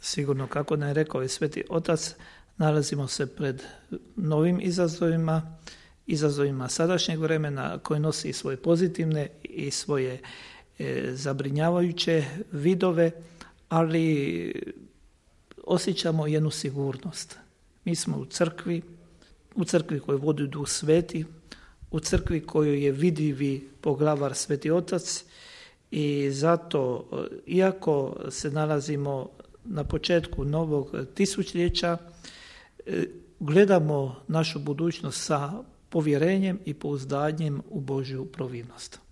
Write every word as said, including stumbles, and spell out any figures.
Sigurno, kako nam je rekao i Sveti Otac, nalazimo se pred novim izazovima, izazovima sadašnjeg vremena koji nosi svoje pozitivne i svoje e, zabrinjavajuće vidove, ali osjećamo jednu sigurnost. Mi smo u crkvi, u crkvi koju vodi Duh Sveti, u crkvi koju je vidljivi poglavar Sveti Otac i zato, iako se nalazimo na početku novog tisućljeća, gledamo našu budućnost sa povjerenjem i pouzdanjem u Božju providnost.